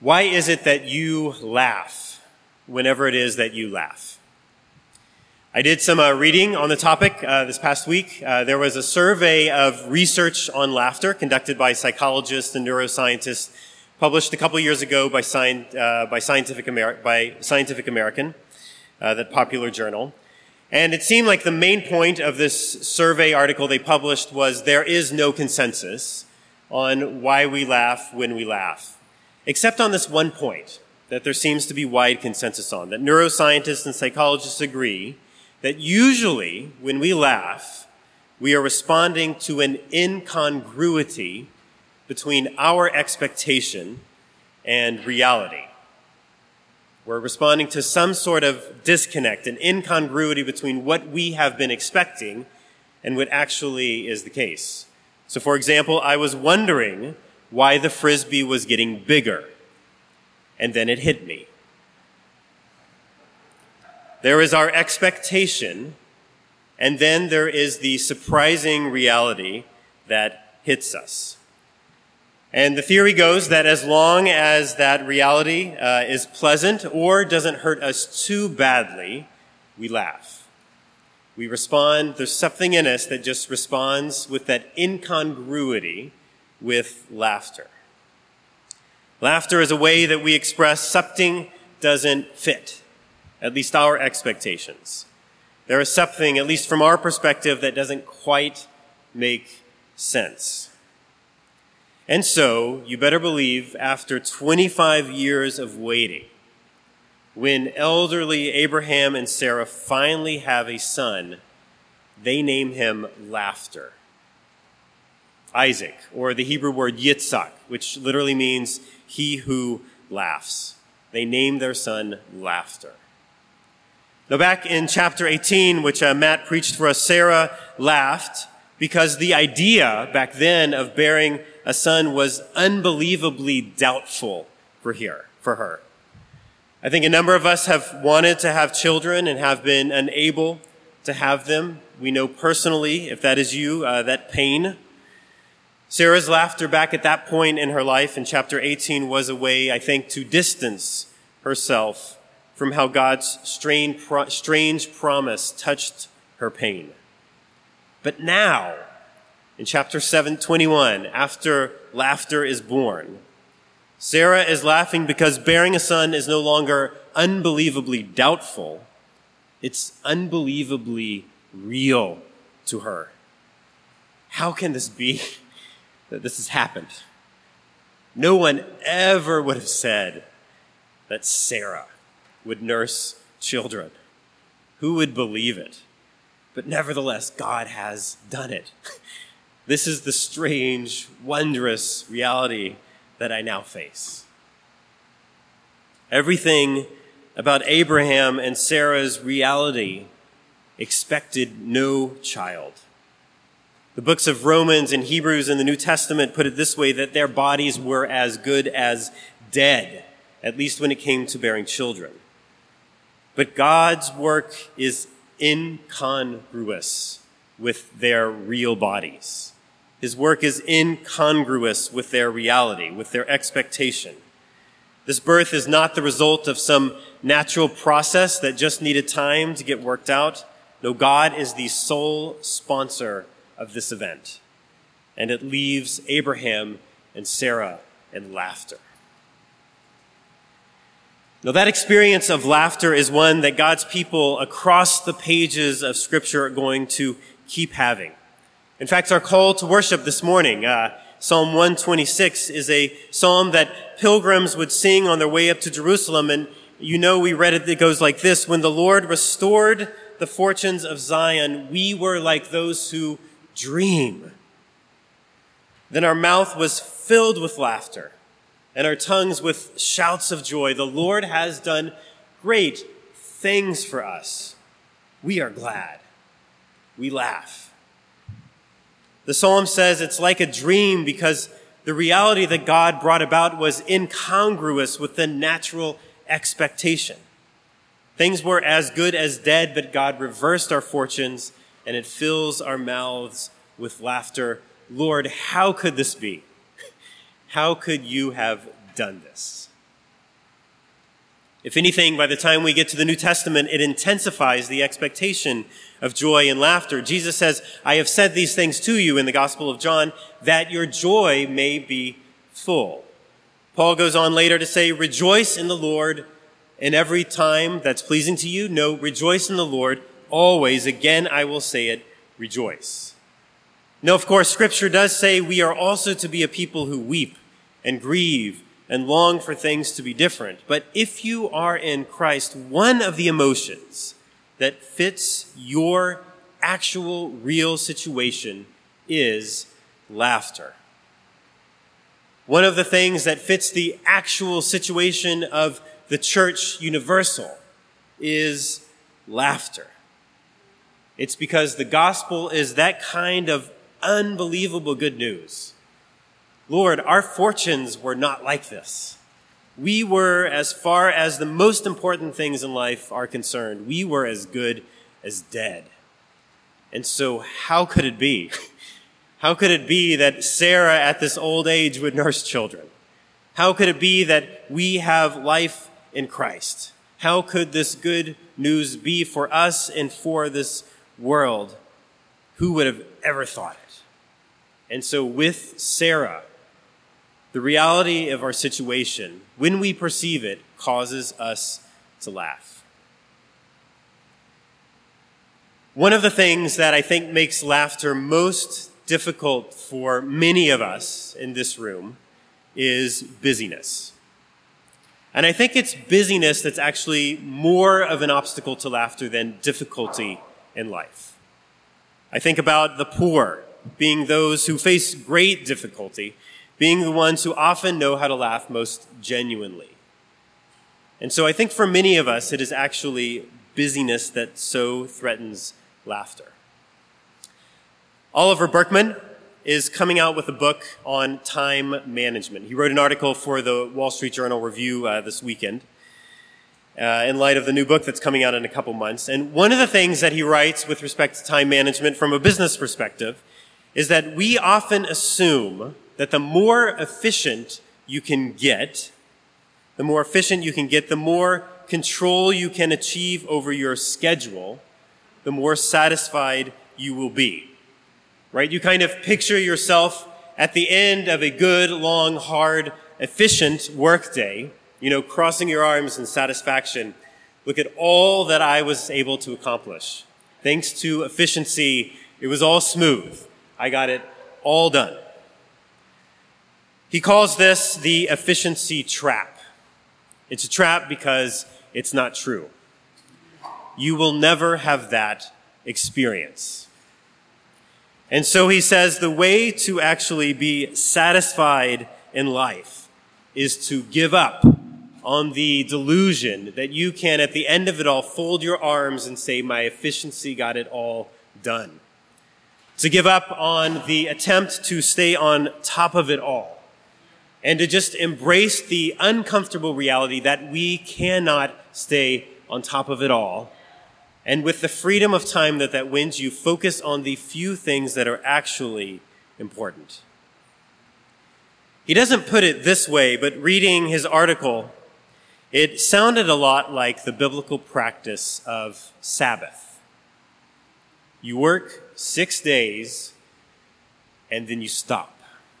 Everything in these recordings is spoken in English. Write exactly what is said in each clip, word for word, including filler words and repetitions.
Why is it that you laugh whenever it is that you laugh? I did some uh, reading on the topic uh, this past week. Uh, there was a survey of research on laughter conducted by psychologists and neuroscientists, published a couple years ago by, Sci- uh, by, Scientific, Ameri- by Scientific American, uh, that popular journal. And it seemed like the main point of this survey article they published was there is no consensus on why we laugh when we laugh, except on this one point that there seems to be wide consensus on, that neuroscientists and psychologists agree that usually when we laugh, we are responding to an incongruity between our expectation and reality. We're responding to some sort of disconnect, an incongruity between what we have been expecting and what actually is the case. So, for example, I was wondering why the Frisbee was getting bigger, and then it hit me. There is our expectation, and then there is the surprising reality that hits us. And the theory goes that as long as that reality uh, is pleasant or doesn't hurt us too badly, we laugh. We respond, there's something in us that just responds with that incongruity with laughter. Laughter is a way that we express something doesn't fit, at least our expectations. There is something, at least from our perspective, that doesn't quite make sense. And so, you better believe, after twenty-five years of waiting, when elderly Abraham and Sarah finally have a son, they name him Laughter. Isaac, or the Hebrew word Yitzhak, which literally means he who laughs. They name their son Laughter. Now back in chapter eighteen, which uh, Matt preached for us, Sarah laughed because the idea back then of bearing a son was unbelievably doubtful for her, for her. I think a number of us have wanted to have children and have been unable to have them. We know personally, if that is you, uh, that pain. Sarah's laughter back at that point in her life in chapter eighteen was a way, I think, to distance herself from how God's strange, pro- strange promise touched her pain. But now, in chapter seven twenty-one, after laughter is born, Sarah is laughing because bearing a son is no longer unbelievably doubtful. It's unbelievably real to her. How can this be that this has happened? No one ever would have said that Sarah would nurse children. Who would believe it? But nevertheless, God has done it. This is the strange, wondrous reality that I now face. Everything about Abraham and Sarah's reality expected no child. The books of Romans and Hebrews in the New Testament put it this way, that their bodies were as good as dead, at least when it came to bearing children. But God's work is incongruous with their real bodies. His work is incongruous with their reality, with their expectation. This birth is not the result of some natural process that just needed time to get worked out. No, God is the sole sponsor of this event. And it leaves Abraham and Sarah in laughter. Now, that experience of laughter is one that God's people across the pages of Scripture are going to keep having. In fact, our call to worship this morning, uh, Psalm one twenty-six, is a psalm that pilgrims would sing on their way up to Jerusalem. And you know, we read it, it goes like this: when the Lord restored the fortunes of Zion, we were like those who dream. Then our mouth was filled with laughter, and our tongues with shouts of joy. The Lord has done great things for us. We are glad. We laugh. The psalm says it's like a dream because the reality that God brought about was incongruous with the natural expectation. Things were as good as dead, but God reversed our fortunes, and it fills our mouths with laughter. Lord, how could this be? How could you have done this? If anything, by the time we get to the New Testament, it intensifies the expectation of joy and laughter. Jesus says, I have said these things to you in the Gospel of John, that your joy may be full. Paul goes on later to say, rejoice in the Lord in every time that's pleasing to you. No, rejoice in the Lord always. Again, I will say it, rejoice. Now, of course, Scripture does say we are also to be a people who weep and grieve and long for things to be different. But if you are in Christ, one of the emotions that fits your actual, real situation is laughter. One of the things that fits the actual situation of the church universal is laughter. It's because the gospel is that kind of unbelievable good news. Lord, our fortunes were not like this. We were, as far as the most important things in life are concerned, we were as good as dead. And so how could it be? How could it be that Sarah at this old age would nurse children? How could it be that we have life in Christ? How could this good news be for us and for this world? Who would have ever thought it? And so with Sarah, the reality of our situation, when we perceive it, causes us to laugh. One of the things that I think makes laughter most difficult for many of us in this room is busyness. And I think it's busyness that's actually more of an obstacle to laughter than difficulty in life. I think about the poor being those who face great difficulty, being the ones who often know how to laugh most genuinely. And so I think for many of us, it is actually busyness that so threatens laughter. Oliver Burkeman is coming out with a book on time management. He wrote an article for the Wall Street Journal Review uh, this weekend uh, in light of the new book that's coming out in a couple months. And one of the things that he writes with respect to time management from a business perspective is that we often assume that the more efficient you can get, the more efficient you can get, the more control you can achieve over your schedule, the more satisfied you will be. Right? You kind of picture yourself at the end of a good, long, hard, efficient workday, you know, crossing your arms in satisfaction. Look at all that I was able to accomplish. Thanks to efficiency, it was all smooth. I got it all done. He calls this the efficiency trap. It's a trap because it's not true. You will never have that experience. And so he says the way to actually be satisfied in life is to give up on the delusion that you can, at the end of it all, fold your arms and say, my efficiency got it all done. To give up on the attempt to stay on top of it all. And to just embrace the uncomfortable reality that we cannot stay on top of it all. And with the freedom of time that that wins you, focus on the few things that are actually important. He doesn't put it this way, but reading his article, it sounded a lot like the biblical practice of Sabbath. You work six days, and then you stop.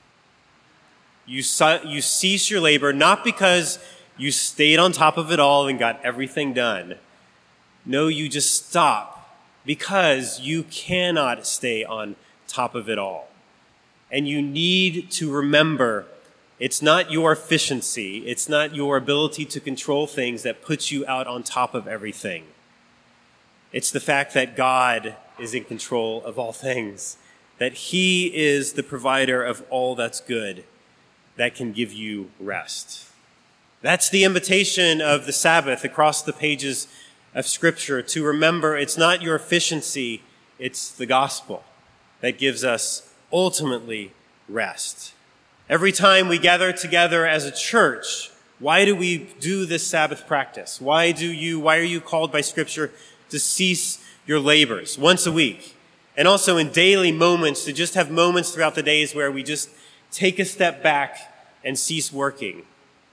You, you cease your labor, not because you stayed on top of it all and got everything done. No, you just stop because you cannot stay on top of it all. And you need to remember it's not your efficiency, it's not your ability to control things that puts you out on top of everything. It's the fact that God is in control of all things, that He is the provider of all that's good, that can give you rest. That's the invitation of the Sabbath across the pages of Scripture, to remember it's not your efficiency, it's the gospel that gives us ultimately rest. Every time we gather together as a church, why do we do this Sabbath practice? Why do you, why are you called by Scripture to cease your labors once a week? And also in daily moments, to just have moments throughout the days where we just take a step back and cease working.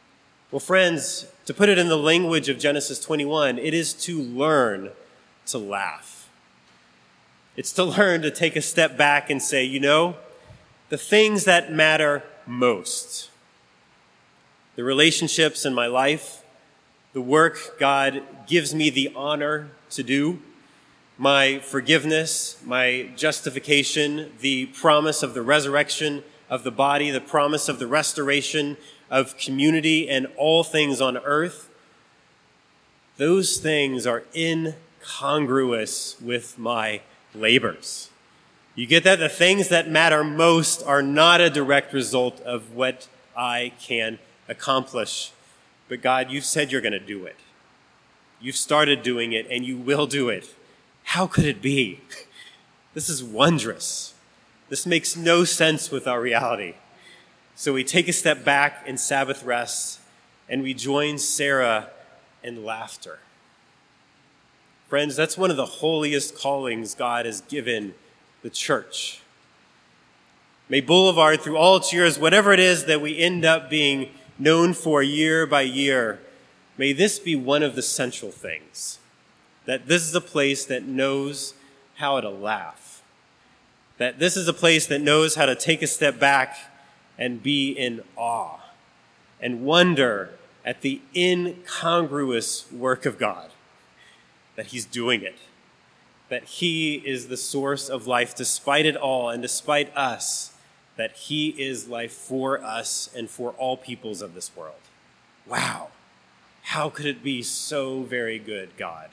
Well, friends, to put it in the language of Genesis twenty-one, it is to learn to laugh. It's to learn to take a step back and say, you know, the things that matter most, the relationships in my life, the work God gives me the honor to do, my forgiveness, my justification, the promise of the resurrection of the body, the promise of the restoration of community and all things on earth, those things are incongruous with my labors. You get that? The things that matter most are not a direct result of what I can accomplish. But God, you've said you're going to do it. You've started doing it, and you will do it. How could it be? This is wondrous. This makes no sense with our reality. So we take a step back in Sabbath rest, and we join Sarah in laughter. Friends, that's one of the holiest callings God has given the church. May Boulevard, through all its years, whatever it is that we end up being known for year by year, may this be one of the central things. That this is a place that knows how to laugh. That this is a place that knows how to take a step back and be in awe and wonder at the incongruous work of God. That he's doing it. That he is the source of life despite it all and despite us. That he is life for us and for all peoples of this world. Wow. How could it be so very good, God?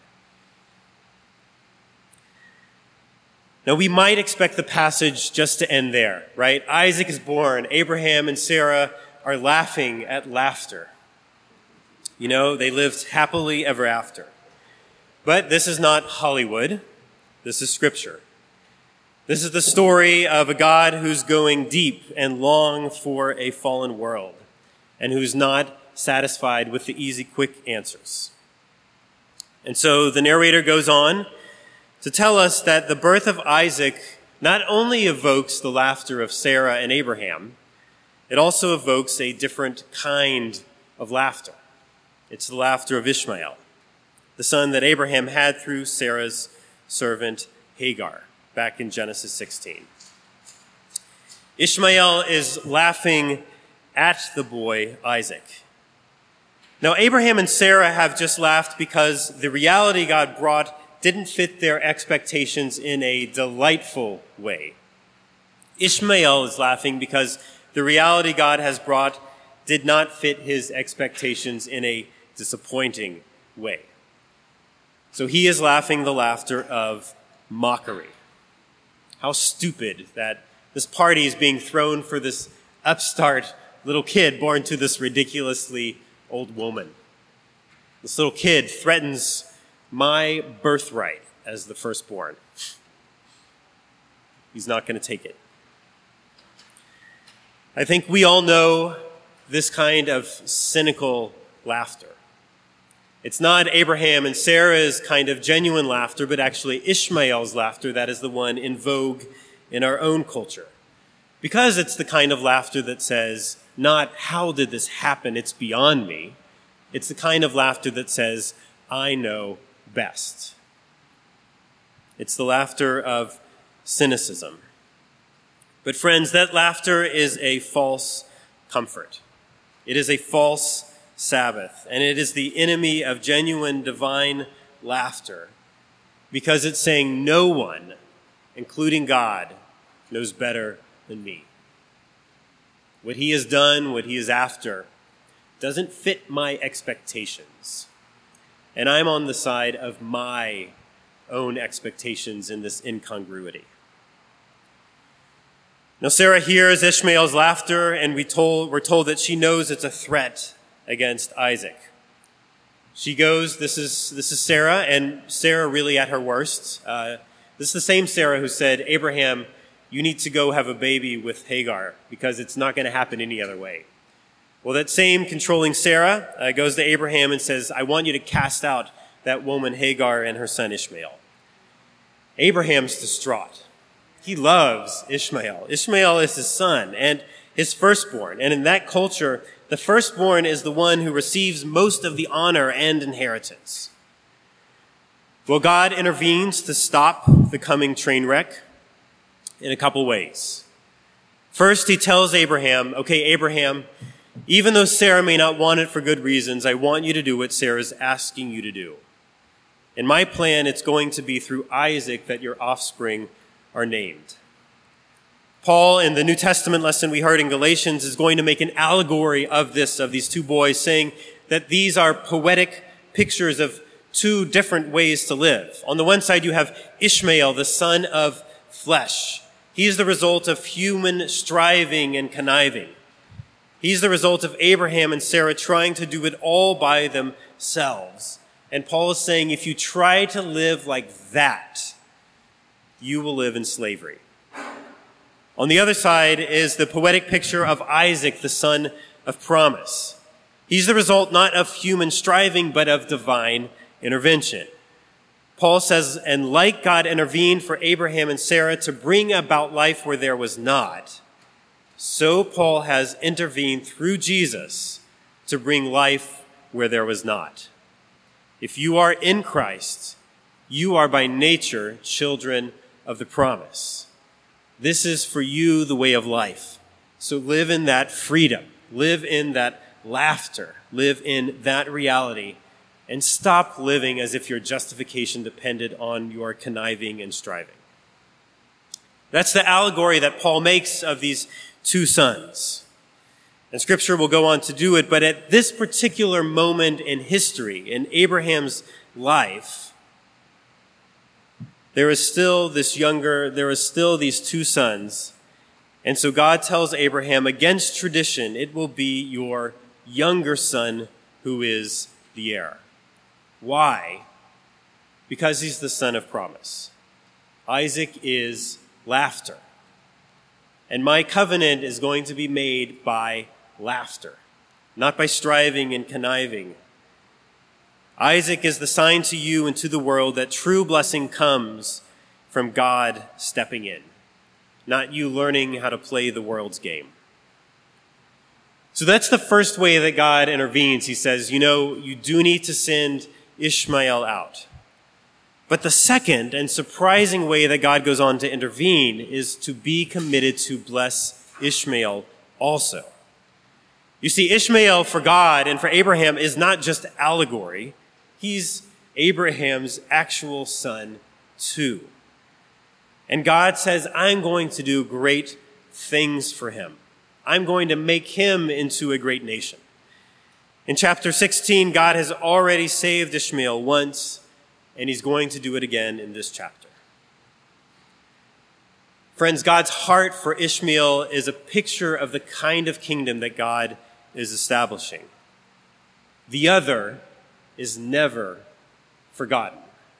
Now, we might expect the passage just to end there, right? Isaac is born. Abraham and Sarah are laughing at laughter. You know, they lived happily ever after. But this is not Hollywood. This is Scripture. This is the story of a God who's going deep and long for a fallen world and who's not satisfied with the easy, quick answers. And so the narrator goes on to tell us that the birth of Isaac not only evokes the laughter of Sarah and Abraham, it also evokes a different kind of laughter. It's the laughter of Ishmael, the son that Abraham had through Sarah's servant Hagar, back in Genesis sixteen. Ishmael is laughing at the boy Isaac. Now, Abraham and Sarah have just laughed because the reality God brought didn't fit their expectations in a delightful way. Ishmael is laughing because the reality God has brought did not fit his expectations in a disappointing way. So he is laughing the laughter of mockery. How stupid that this party is being thrown for this upstart little kid born to this ridiculously old woman. This little kid threatens my birthright as the firstborn. He's not going to take it. I think we all know this kind of cynical laughter. It's not Abraham and Sarah's kind of genuine laughter, but actually Ishmael's laughter that is the one in vogue in our own culture. Because it's the kind of laughter that says, not how did this happen, it's beyond me. It's the kind of laughter that says, I know best. It's the laughter of cynicism. But friends, that laughter is a false comfort. It is a false Sabbath, and it is the enemy of genuine divine laughter because it's saying no one, including God, knows better than me. What he has done, what he is after, doesn't fit my expectations. And I'm on the side of my own expectations in this incongruity. Now, Sarah hears Ishmael's laughter, and we told, we're told that she knows it's a threat against Isaac. She goes, this is, this is Sarah, and Sarah really at her worst. Uh, this is the same Sarah who said, Abraham, you need to go have a baby with Hagar because it's not going to happen any other way. Well, that same controlling Sarah uh, goes to Abraham and says, I want you to cast out that woman Hagar and her son Ishmael. Abraham's distraught. He loves Ishmael. Ishmael is his son and his firstborn. And in that culture, the firstborn is the one who receives most of the honor and inheritance. Well, God intervenes to stop the coming train wreck in a couple ways. First, he tells Abraham, okay, Abraham, even though Sarah may not want it for good reasons, I want you to do what Sarah's asking you to do. In my plan, it's going to be through Isaac that your offspring are named. Paul, in the New Testament lesson we heard in Galatians, is going to make an allegory of this, of these two boys, saying that these are poetic pictures of two different ways to live. On the one side, you have Ishmael, the son of flesh. He is the result of human striving and conniving. He's the result of Abraham and Sarah trying to do it all by themselves. And Paul is saying, if you try to live like that, you will live in slavery. On the other side is the poetic picture of Isaac, the son of promise. He's the result not of human striving, but of divine intervention. Paul says, and like God intervened for Abraham and Sarah to bring about life where there was not, so Paul has intervened through Jesus to bring life where there was not. If you are in Christ, you are by nature children of the promise. This is for you the way of life. So live in that freedom, live in that laughter, live in that reality, and stop living as if your justification depended on your conniving and striving. That's the allegory that Paul makes of these two sons. And Scripture will go on to do it, but at this particular moment in history, in Abraham's life, there is still this younger, there is still these two sons. And so God tells Abraham, against tradition, it will be your younger son who is the heir. Why? Because he's the son of promise. Isaac is laughter. And my covenant is going to be made by laughter, not by striving and conniving. Isaac is the sign to you and to the world that true blessing comes from God stepping in, not you learning how to play the world's game. So that's the first way that God intervenes. He says, you know, you do need to send Ishmael out. But the second and surprising way that God goes on to intervene is to be committed to bless Ishmael also. You see, Ishmael for God and for Abraham is not just allegory. He's Abraham's actual son too. And God says, I'm going to do great things for him. I'm going to make him into a great nation. In chapter sixteen, God has already saved Ishmael once, and he's going to do it again in this chapter. Friends, God's heart for Ishmael is a picture of the kind of kingdom that God is establishing. The other is never forgotten.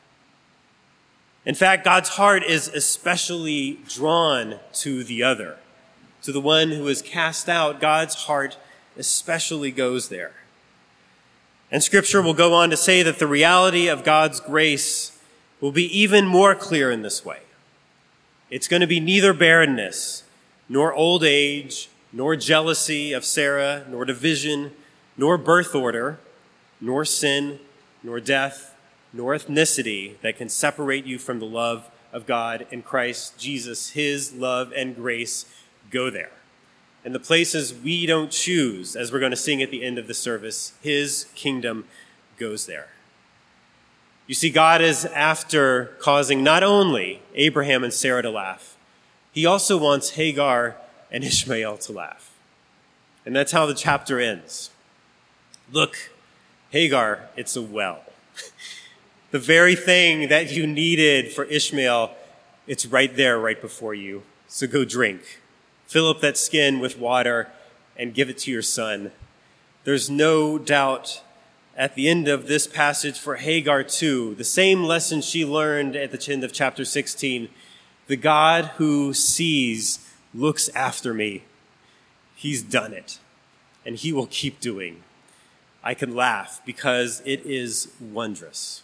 In fact, God's heart is especially drawn to the other. To the one who is cast out, God's heart especially goes there. And Scripture will go on to say that the reality of God's grace will be even more clear in this way. It's going to be neither barrenness, nor old age, nor jealousy of Sarah, nor division, nor birth order, nor sin, nor death, nor ethnicity that can separate you from the love of God in Christ Jesus. His love and grace go there. And the places we don't choose, as we're going to sing at the end of the service, his kingdom goes there. You see, God is after causing not only Abraham and Sarah to laugh, he also wants Hagar and Ishmael to laugh. And that's how the chapter ends. Look, Hagar, it's a well. The very thing that you needed for Ishmael, it's right there, right before you. So go drink. Fill up that skin with water and give it to your son. There's no doubt at the end of this passage for Hagar too, the same lesson she learned at the end of chapter sixteen. The God who sees looks after me. He's done it, and he will keep doing. I can laugh because it is wondrous.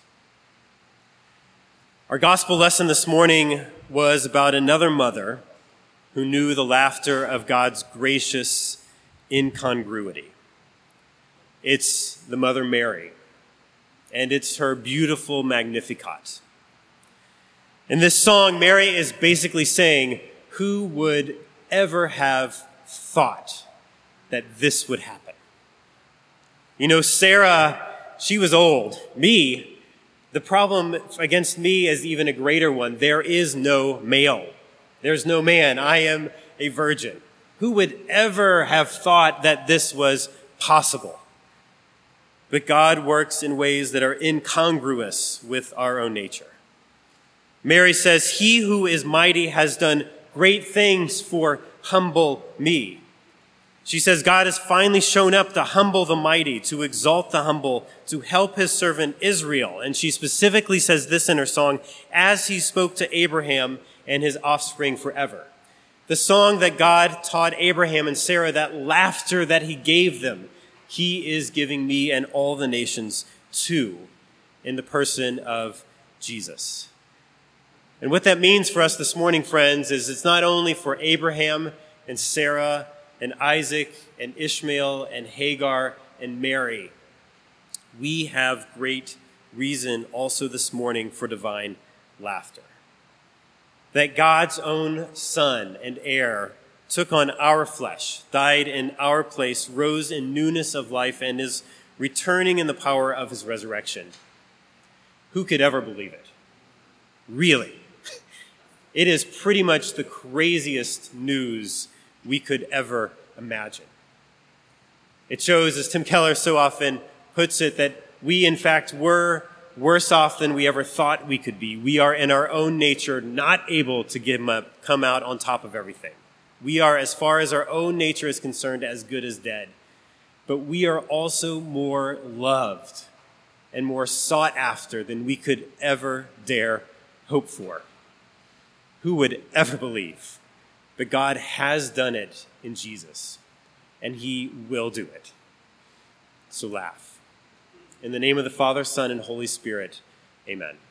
Our gospel lesson this morning was about another mother who knew the laughter of God's gracious incongruity. It's the Mother Mary, and it's her beautiful Magnificat. In this song, Mary is basically saying, who would ever have thought that this would happen? You know, Sarah, she was old. Me, the problem against me is even a greater one. There is no male. There's no man. I am a virgin. Who would ever have thought that this was possible? But God works in ways that are incongruous with our own nature. Mary says, he who is mighty has done great things for humble me. She says, God has finally shown up to humble the mighty, to exalt the humble, to help his servant Israel. And she specifically says this in her song, as he spoke to Abraham and his offspring forever. The song that God taught Abraham and Sarah, that laughter that he gave them, he is giving me and all the nations too, in the person of Jesus. And what that means for us this morning, friends, is it's not only for Abraham and Sarah and Isaac and Ishmael and Hagar and Mary. We have great reason also this morning for divine laughter. That God's own Son and heir took on our flesh, died in our place, rose in newness of life, and is returning in the power of his resurrection. Who could ever believe it? Really? It is pretty much the craziest news we could ever imagine. It shows, as Tim Keller so often puts it, that we in fact were worse off than we ever thought we could be. We are in our own nature not able to give up, come out on top of everything. We are, as far as our own nature is concerned, as good as dead. But we are also more loved and more sought after than we could ever dare hope for. Who would ever believe? But God has done it in Jesus, and he will do it. So laugh. In the name of the Father, Son, and Holy Spirit, amen.